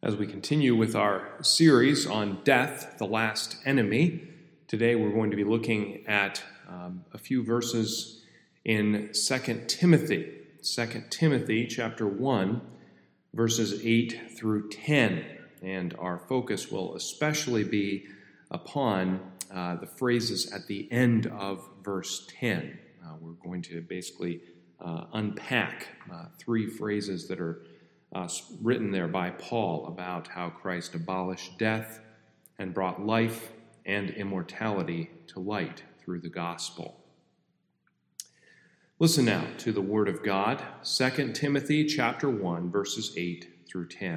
As we continue with our series on death, the last enemy, today we're going to be looking at a few verses in 2 Timothy. 2 Timothy chapter 1, verses 8 through 10. And our focus will especially be upon the phrases at the end of verse 10. We're going to basically unpack three phrases that are written there by Paul about how Christ abolished death and brought life and immortality to light through the gospel. Listen now to the word of God, 2 Timothy chapter 1, verses 8 through 10.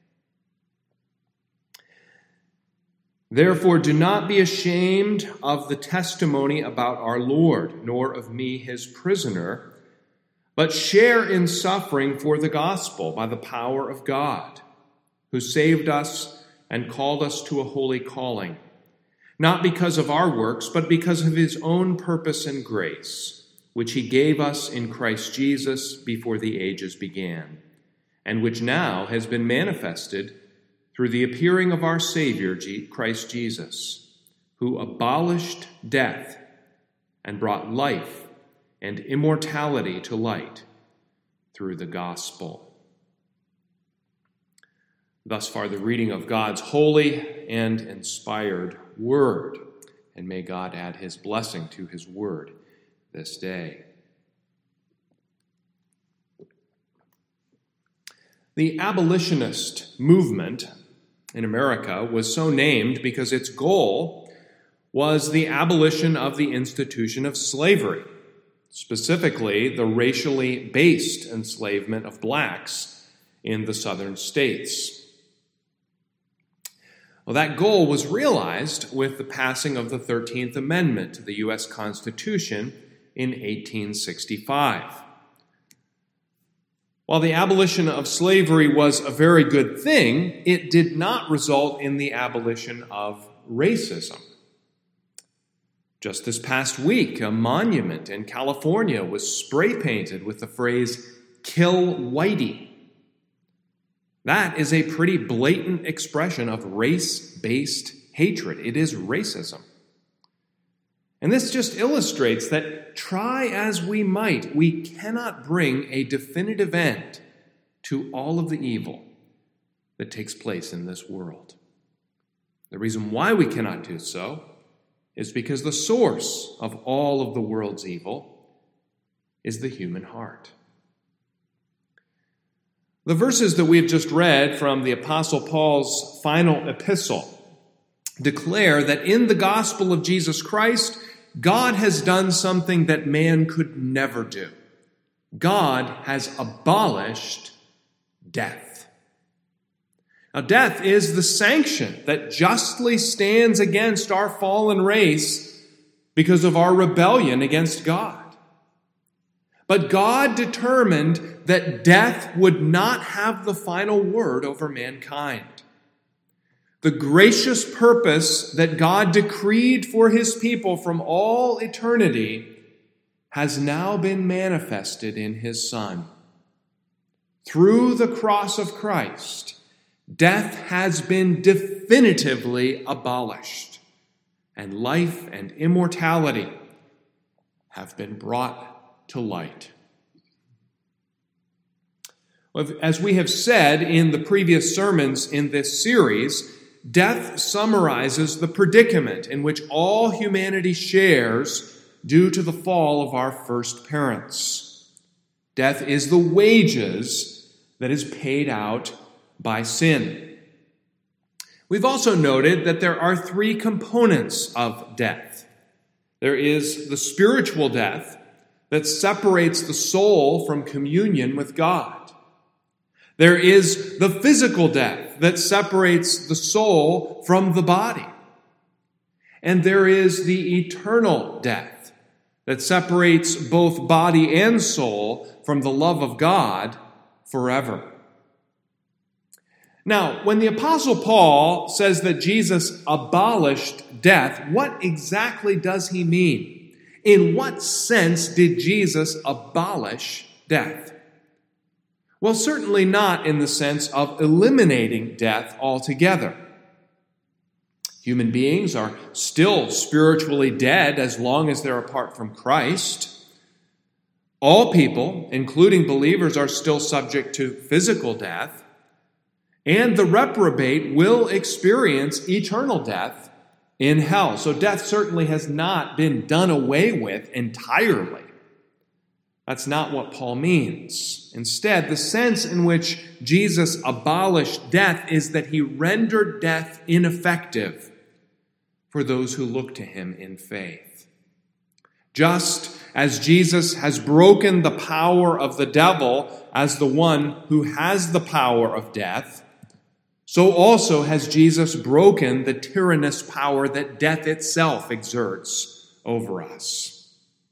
Therefore, do not be ashamed of the testimony about our Lord, nor of me, his prisoner, but share in suffering for the gospel by the power of God, who saved us and called us to a holy calling, not because of our works, but because of his own purpose and grace, which he gave us in Christ Jesus before the ages began, and which now has been manifested through the appearing of our Savior, Christ Jesus, who abolished death and brought life and immortality to light through the gospel. Thus far, the reading of God's holy and inspired word. And may God add his blessing to his word this day. The abolitionist movement in America was so named because its goal was the abolition of the institution of slavery, specifically the racially based enslavement of blacks in the southern states. Well, that goal was realized with the passing of the 13th Amendment to the U.S. Constitution in 1865. While the abolition of slavery was a very good thing, it did not result in the abolition of racism. Just this past week, a monument in California was spray painted with the phrase, "Kill Whitey." That is a pretty blatant expression of race-based hatred. It is racism. And this just illustrates that try as we might, we cannot bring a definitive end to all of the evil that takes place in this world. The reason why we cannot do so is because the source of all of the world's evil is the human heart. The verses that we've just read from the Apostle Paul's final epistle declare that in the gospel of Jesus Christ, God has done something that man could never do. God has abolished death. Now, death is the sanction that justly stands against our fallen race because of our rebellion against God. But God determined that death would not have the final word over mankind. The gracious purpose that God decreed for his people from all eternity has now been manifested in his Son. Through the cross of Christ, death has been definitively abolished, and life and immortality have been brought to light. As we have said in the previous sermons in this series, death summarizes the predicament in which all humanity shares due to the fall of our first parents. Death is the wages that is paid out by sin. We've also noted that there are three components of death. There is the spiritual death that separates the soul from communion with God. There is the physical death that separates the soul from the body. And there is the eternal death that separates both body and soul from the love of God forever. Now, when the Apostle Paul says that Jesus abolished death, what exactly does he mean? In what sense did Jesus abolish death? Well, certainly not in the sense of eliminating death altogether. Human beings are still spiritually dead as long as they're apart from Christ. All people, including believers, are still subject to physical death. And the reprobate will experience eternal death in hell. So death certainly has not been done away with entirely. That's not what Paul means. Instead, the sense in which Jesus abolished death is that he rendered death ineffective for those who look to him in faith. Just as Jesus has broken the power of the devil as the one who has the power of death, so also has Jesus broken the tyrannous power that death itself exerts over us.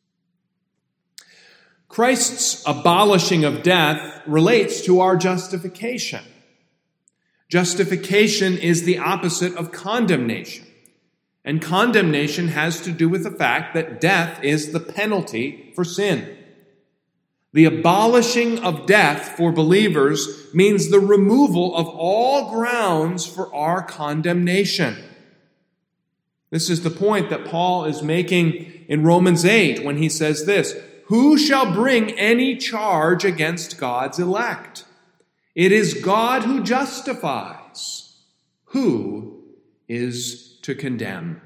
Christ's abolishing of death relates to our justification. Justification is the opposite of condemnation. And condemnation has to do with the fact that death is the penalty for sin. The abolishing of death for believers means the removal of all grounds for our condemnation. This is the point that Paul is making in Romans 8 when he says this, "Who shall bring any charge against God's elect? It is God who justifies. Who is to condemn?"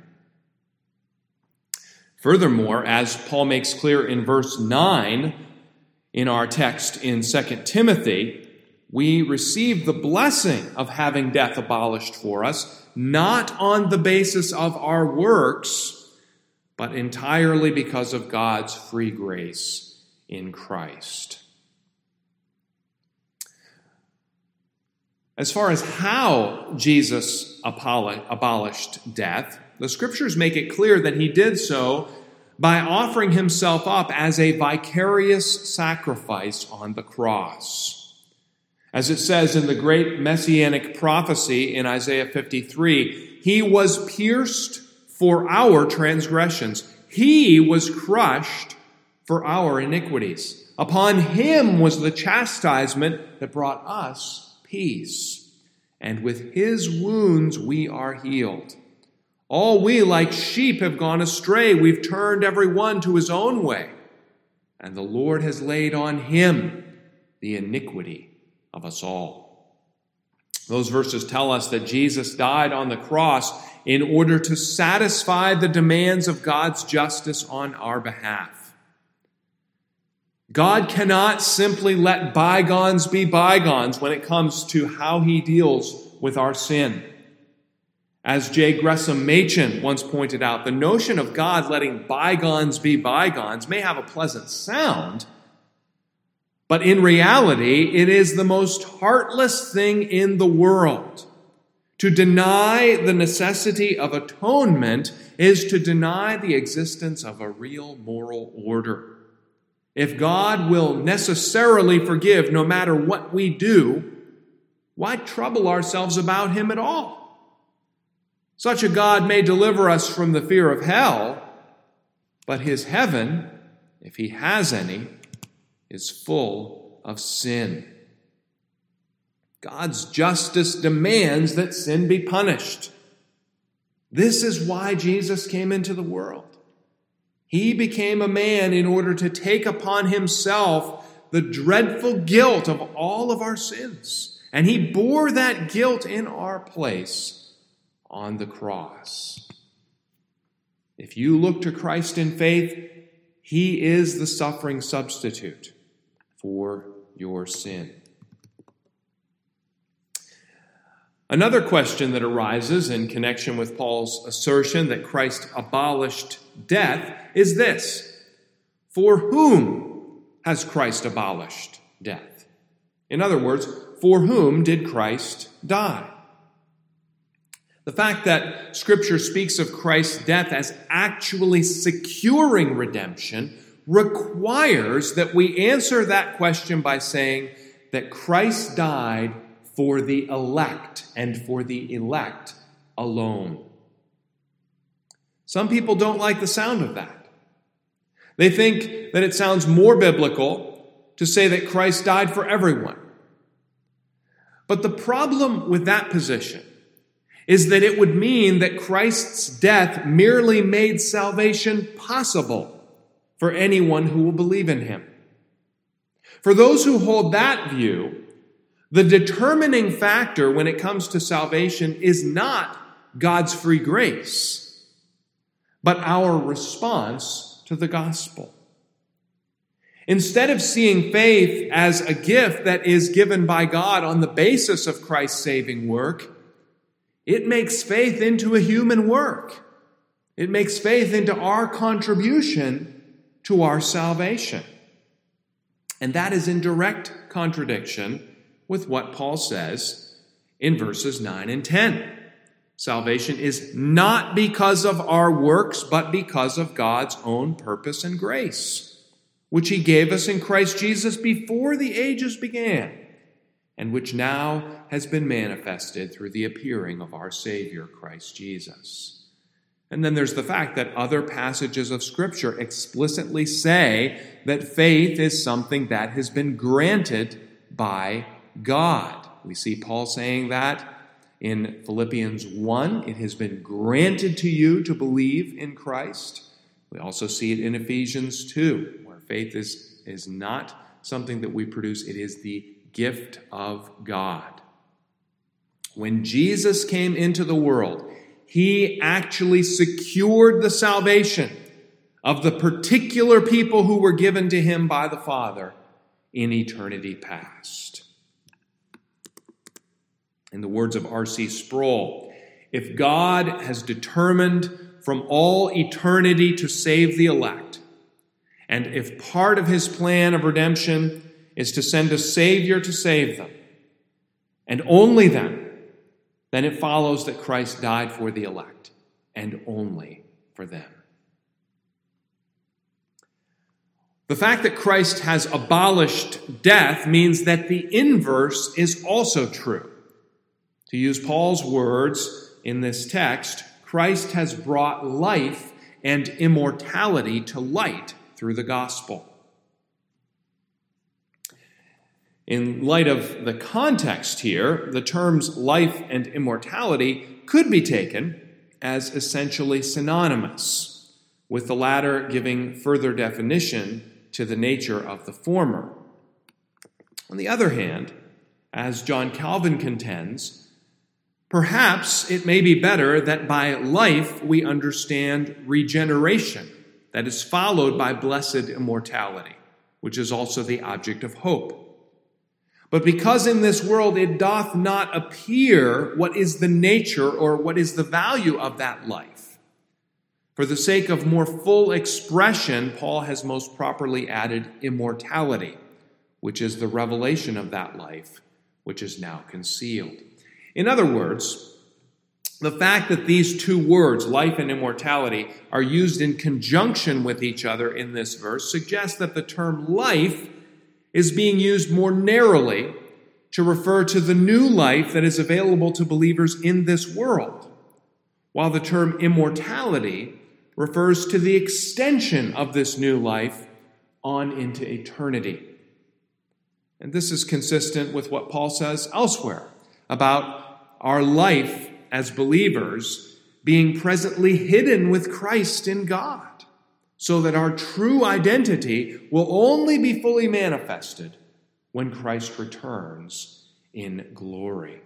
Furthermore, as Paul makes clear in verse 9, in our text in 2 Timothy, we receive the blessing of having death abolished for us, not on the basis of our works, but entirely because of God's free grace in Christ. As far as how Jesus abolished death, the Scriptures make it clear that he did so by offering himself up as a vicarious sacrifice on the cross. As it says in the great messianic prophecy in Isaiah 53, he was pierced for our transgressions. He was crushed for our iniquities. Upon him was the chastisement that brought us peace. And with his wounds we are healed. All we like sheep have gone astray. We've turned every one to his own way. And the Lord has laid on him the iniquity of us all. Those verses tell us that Jesus died on the cross in order to satisfy the demands of God's justice on our behalf. God cannot simply let bygones be bygones when it comes to how he deals with our sin. As J. Gresham Machen once pointed out, the notion of God letting bygones be bygones may have a pleasant sound, but in reality, it is the most heartless thing in the world. To deny the necessity of atonement is to deny the existence of a real moral order. If God will necessarily forgive no matter what we do, why trouble ourselves about him at all? Such a God may deliver us from the fear of hell, but his heaven, if he has any, is full of sin. God's justice demands that sin be punished. This is why Jesus came into the world. He became a man in order to take upon himself the dreadful guilt of all of our sins. And he bore that guilt in our place on the cross. If you look to Christ in faith, he is the suffering substitute for your sin. Another question that arises in connection with Paul's assertion that Christ abolished death is this: for whom has Christ abolished death? In other words, for whom did Christ die? The fact that Scripture speaks of Christ's death as actually securing redemption requires that we answer that question by saying that Christ died for the elect and for the elect alone. Some people don't like the sound of that. They think that it sounds more biblical to say that Christ died for everyone, But the problem with that position is that it would mean that Christ's death merely made salvation possible for anyone who will believe in him. For those who hold that view, the determining factor when it comes to salvation is not God's free grace, but our response to the gospel. Instead of seeing faith as a gift that is given by God on the basis of Christ's saving work, it makes faith into a human work. It makes faith into our contribution to our salvation. And that is in direct contradiction with what Paul says in verses 9 and 10. Salvation is not because of our works, but because of God's own purpose and grace, which he gave us in Christ Jesus before the ages began, and which now has been manifested through the appearing of our Savior, Christ Jesus. And then there's the fact that other passages of Scripture explicitly say that faith is something that has been granted by God. We see Paul saying that in Philippians 1. It has been granted to you to believe in Christ. We also see it in Ephesians 2, where faith is not something that we produce. It is the gift of God. When Jesus came into the world, he actually secured the salvation of the particular people who were given to him by the Father in eternity past. In the words of R.C. Sproul, if God has determined from all eternity to save the elect, and if part of his plan of redemption is to send a Savior to save them, and only then it follows that Christ died for the elect, and only for them. The fact that Christ has abolished death means that the inverse is also true. To use Paul's words in this text, Christ has brought life and immortality to light through the gospel. In light of the context here, the terms life and immortality could be taken as essentially synonymous, with the latter giving further definition to the nature of the former. On the other hand, as John Calvin contends, perhaps it may be better that by life we understand regeneration that is followed by blessed immortality, which is also the object of hope. But because in this world it doth not appear what is the nature or what is the value of that life, for the sake of more full expression, Paul has most properly added immortality, which is the revelation of that life, which is now concealed. In other words, the fact that these two words, life and immortality, are used in conjunction with each other in this verse suggests that the term life is being used more narrowly to refer to the new life that is available to believers in this world, while the term immortality refers to the extension of this new life on into eternity. And this is consistent with what Paul says elsewhere about our life as believers being presently hidden with Christ in God, so that our true identity will only be fully manifested when Christ returns in glory.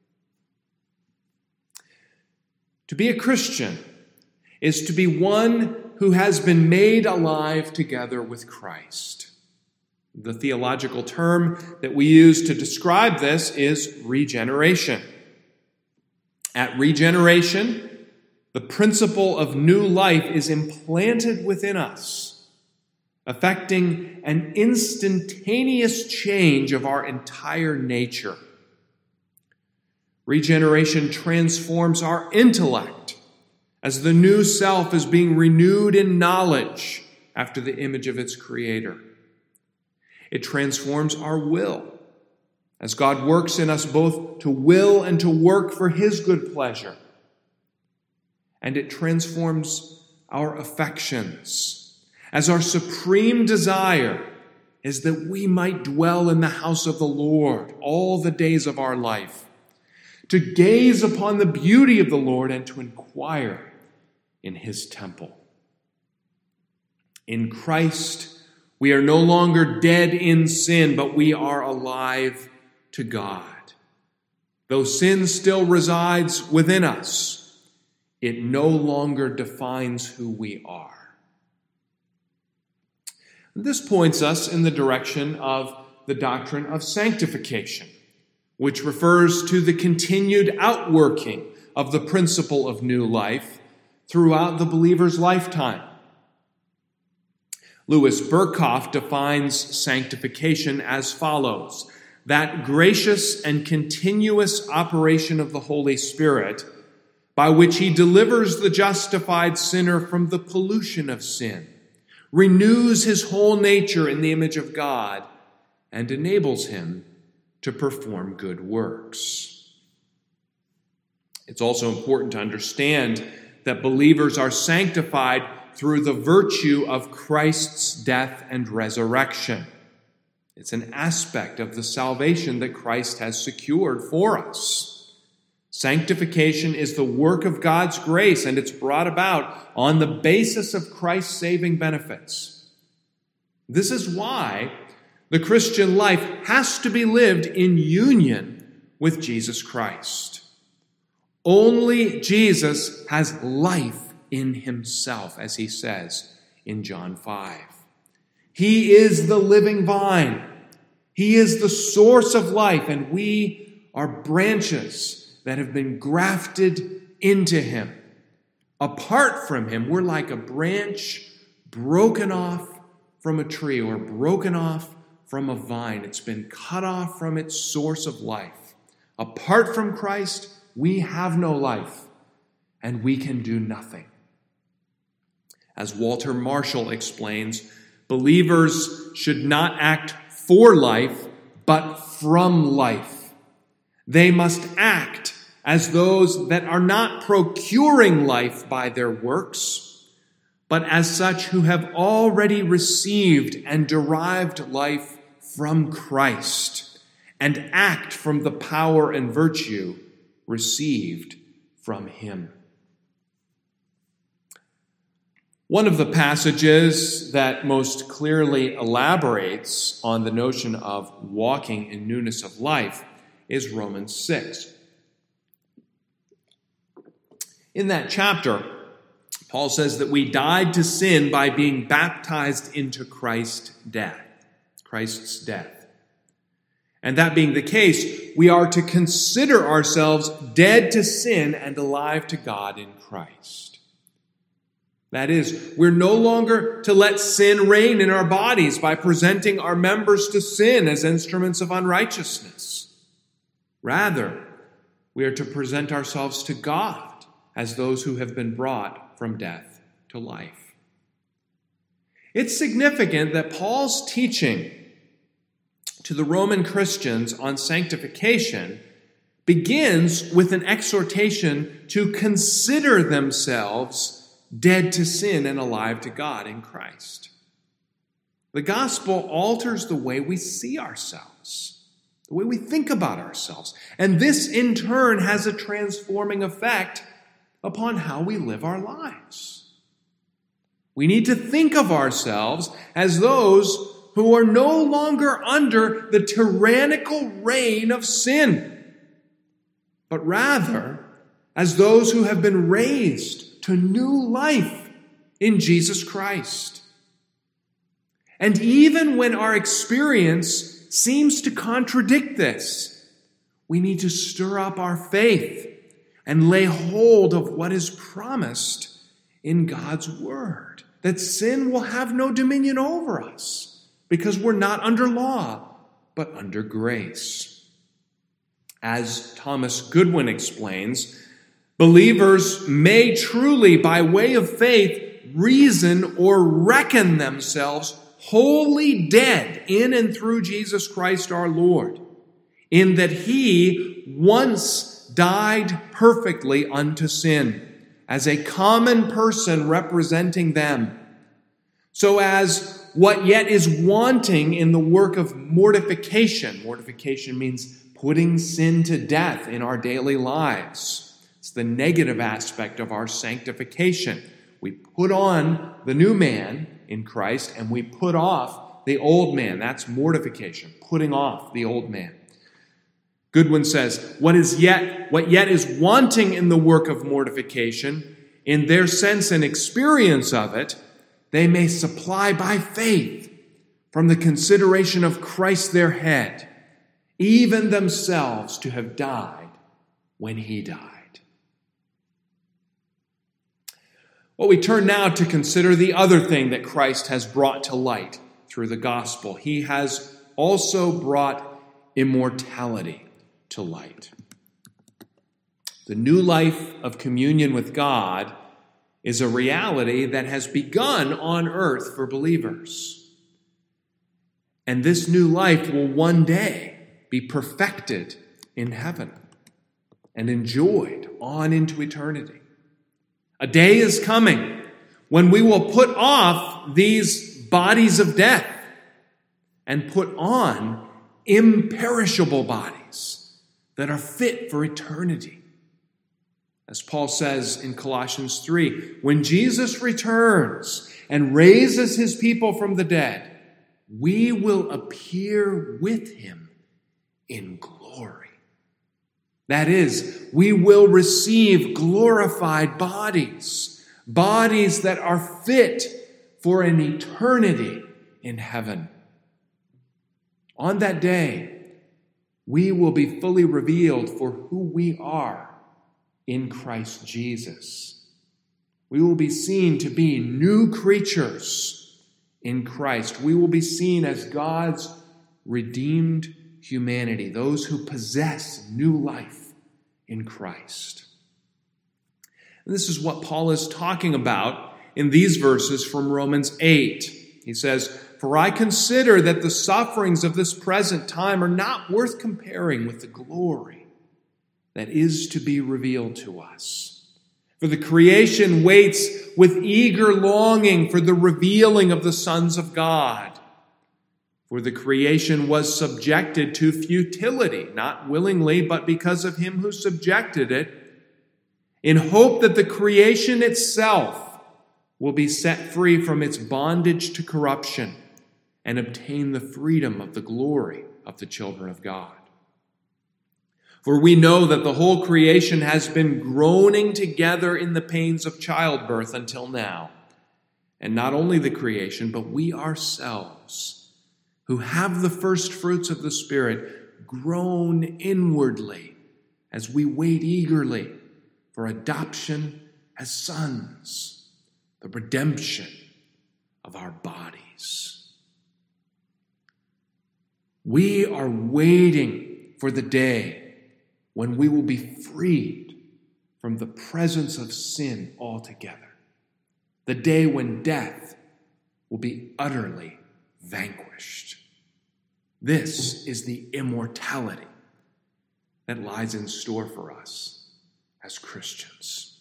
To be a Christian is to be one who has been made alive together with Christ. The theological term that we use to describe this is regeneration. At regeneration, the principle of new life is implanted within us, affecting an instantaneous change of our entire nature. Regeneration transforms our intellect as the new self is being renewed in knowledge after the image of its creator. It transforms our will as God works in us both to will and to work for his good pleasure. And it transforms our affections as our supreme desire is that we might dwell in the house of the Lord all the days of our life, to gaze upon the beauty of the Lord and to inquire in his temple. In Christ, we are no longer dead in sin, but we are alive to God. Though sin still resides within us, it no longer defines who we are. This points us in the direction of the doctrine of sanctification, which refers to the continued outworking of the principle of new life throughout the believer's lifetime. Louis Berkhoff defines sanctification as follows: that gracious and continuous operation of the Holy Spirit by which he delivers the justified sinner from the pollution of sin, renews his whole nature in the image of God, and enables him to perform good works. It's also important to understand that believers are sanctified through the virtue of Christ's death and resurrection. It's an aspect of the salvation that Christ has secured for us. Sanctification is the work of God's grace, and it's brought about on the basis of Christ's saving benefits. This is why the Christian life has to be lived in union with Jesus Christ. Only Jesus has life in himself, as he says in John 5. He is the living vine. He is the source of life, and we are branches that have been grafted into him. Apart from him, we're like a branch broken off from a tree or broken off from a vine. It's been cut off from its source of life. Apart from Christ, we have no life, and we can do nothing. As Walter Marshall explains, believers should not act for life, but from life. They must act as those that are not procuring life by their works, but as such who have already received and derived life from Christ, and act from the power and virtue received from him. One of the passages that most clearly elaborates on the notion of walking in newness of life is Romans 6. In that chapter, Paul says that we died to sin by being baptized into Christ's death. And that being the case, we are to consider ourselves dead to sin and alive to God in Christ. That is, we're no longer to let sin reign in our bodies by presenting our members to sin as instruments of unrighteousness. Rather, we are to present ourselves to God as those who have been brought from death to life. It's significant that Paul's teaching to the Roman Christians on sanctification begins with an exhortation to consider themselves dead to sin and alive to God in Christ. The gospel alters the way we see ourselves, the way we think about ourselves. And this, in turn, has a transforming effect upon how we live our lives. We need to think of ourselves as those who are no longer under the tyrannical reign of sin, but rather as those who have been raised to new life in Jesus Christ. And even when our experience seems to contradict this, we need to stir up our faith and lay hold of what is promised in God's word, that sin will have no dominion over us because we're not under law, but under grace. As Thomas Goodwin explains, believers may truly, by way of faith, reason or reckon themselves wholly dead in and through Jesus Christ our Lord, in that he once died perfectly unto sin, as a common person representing them, so as what yet is wanting in the work of mortification. Mortification means putting sin to death in our daily lives. It's the negative aspect of our sanctification. We put on the new man in Christ and we put off the old man. That's mortification, putting off the old man. Goodwin says, what yet is wanting in the work of mortification, in their sense and experience of it, they may supply by faith from the consideration of Christ their head, even themselves to have died when he died. Well, we turn now to consider the other thing that Christ has brought to light through the gospel. He has also brought immortality to light. The new life of communion with God is a reality that has begun on earth for believers. And this new life will one day be perfected in heaven and enjoyed on into eternity. A day is coming when we will put off these bodies of death and put on imperishable bodies that are fit for eternity. As Paul says in Colossians 3, when Jesus returns and raises his people from the dead, we will appear with him in glory. That is, we will receive glorified bodies, bodies that are fit for an eternity in heaven. On that day, we will be fully revealed for who we are in Christ Jesus. We will be seen to be new creatures in Christ. We will be seen as God's redeemed humanity, those who possess new life in Christ. And this is what Paul is talking about in these verses from Romans 8. He says, "For I consider that the sufferings of this present time are not worth comparing with the glory that is to be revealed to us. For the creation waits with eager longing for the revealing of the sons of God. For the creation was subjected to futility, not willingly, but because of him who subjected it, in hope that the creation itself will be set free from its bondage to corruption and obtain the freedom of the glory of the children of God. For we know that the whole creation has been groaning together in the pains of childbirth until now. And not only the creation, but we ourselves, who have the first fruits of the Spirit, groan inwardly as we wait eagerly for adoption as sons, the redemption of our bodies." We are waiting for the day when we will be freed from the presence of sin altogether. The day when death will be utterly vanquished. This is the immortality that lies in store for us as Christians.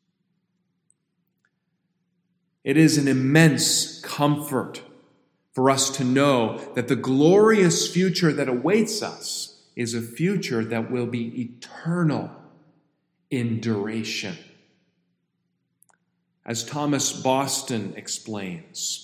It is an immense comfort for us to know that the glorious future that awaits us is a future that will be eternal in duration. As Thomas Boston explains,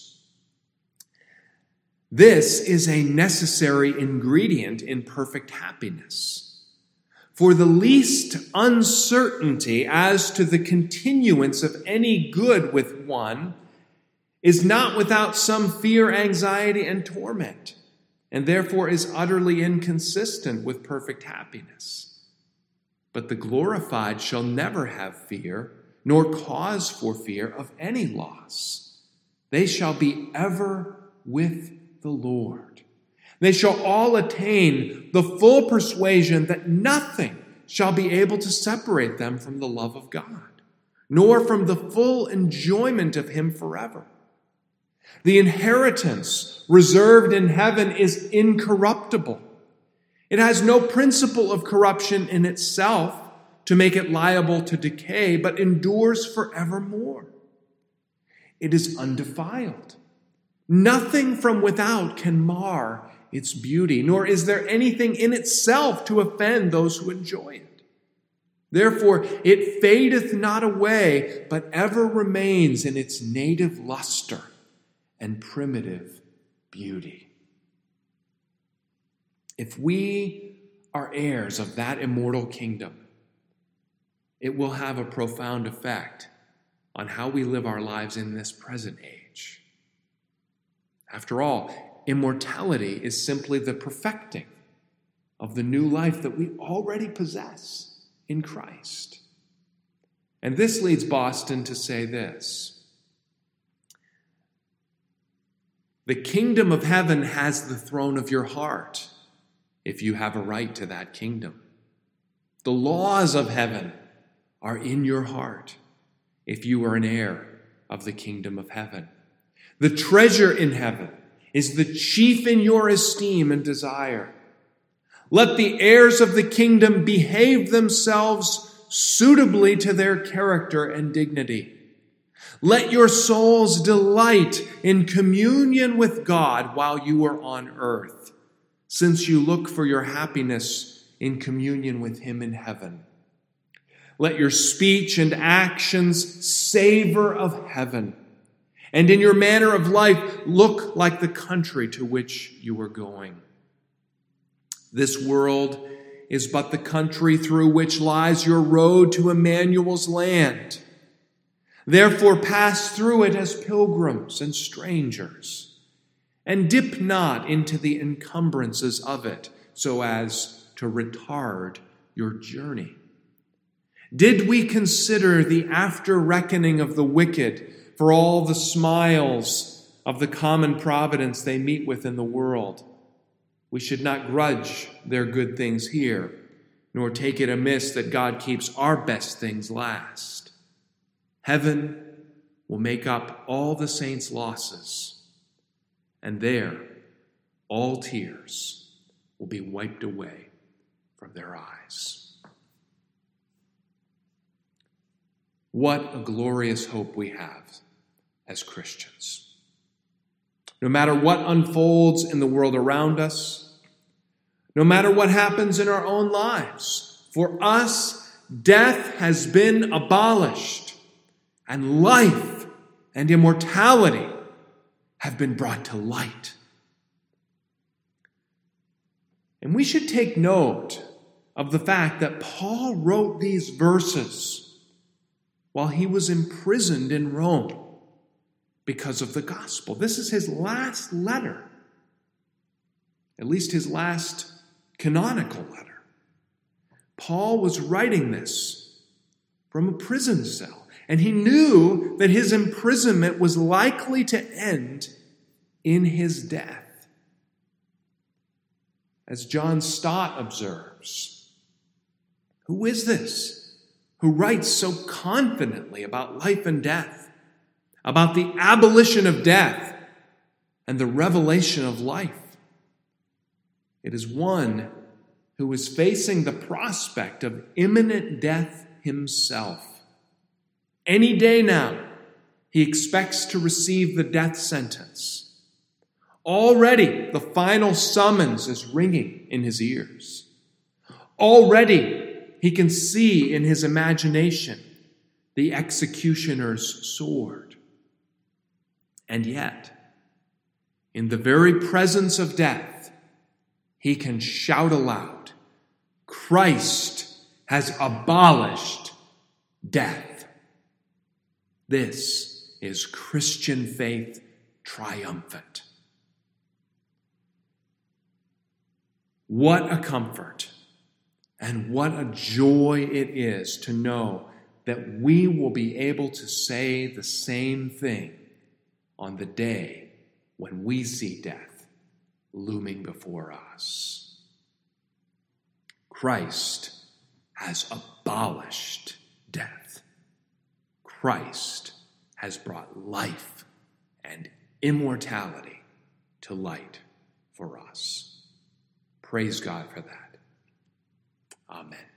this is a necessary ingredient in perfect happiness. For the least uncertainty as to the continuance of any good with one is not without some fear, anxiety, and torment, and therefore is utterly inconsistent with perfect happiness. But the glorified shall never have fear, nor cause for fear of any loss. They shall be ever with the Lord. They shall all attain the full persuasion that nothing shall be able to separate them from the love of God, nor from the full enjoyment of him forever. The inheritance reserved in heaven is incorruptible. It has no principle of corruption in itself to make it liable to decay, but endures forevermore. It is undefiled, Nothing from without can mar its beauty, nor is there anything in itself to offend those who enjoy it. Therefore, it fadeth not away, but ever remains in its native luster and primitive beauty. If we are heirs of that immortal kingdom, it will have a profound effect on how we live our lives in this present age. After all, immortality is simply the perfecting of the new life that we already possess in Christ. And this leads Boston to say this: the kingdom of heaven has the throne of your heart if you have a right to that kingdom. The laws of heaven are in your heart if you are an heir of the kingdom of heaven. The treasure in heaven is the chief in your esteem and desire. Let the heirs of the kingdom behave themselves suitably to their character and dignity. Let your souls delight in communion with God while you are on earth, since you look for your happiness in communion with Him in heaven. Let your speech and actions savor of heaven, and in your manner of life look like the country to which you are going. This world is but the country through which lies your road to Emmanuel's land. Therefore pass through it as pilgrims and strangers, and dip not into the encumbrances of it so as to retard your journey. Did we consider the after reckoning of the wicked for all the smiles of the common providence they meet with in the world, we should not grudge their good things here, nor take it amiss that God keeps our best things last. Heaven will make up all the saints' losses, and there all tears will be wiped away from their eyes. What a glorious hope we have as Christians. No matter what unfolds in the world around us, no matter what happens in our own lives, for us, death has been abolished, and life and immortality have been brought to light. And we should take note of the fact that Paul wrote these verses while he was imprisoned in Rome because of the gospel. This is his last letter, at least his last canonical letter. Paul was writing this from a prison cell, and he knew that his imprisonment was likely to end in his death. As John Stott observes, who is this who writes so confidently about life and death, about the abolition of death and the revelation of life? It is one who is facing the prospect of imminent death himself. Any day now, he expects to receive the death sentence. Already, the final summons is ringing in his ears. Already, he can see in his imagination the executioner's sword. And yet, in the very presence of death, he can shout aloud, "Christ has abolished death." This is Christian faith triumphant. What a comfort and what a joy it is to know that we will be able to say the same thing on the day when we see death looming before us. Christ has abolished death. Christ has brought life and immortality to light for us. Praise God for that. Amen.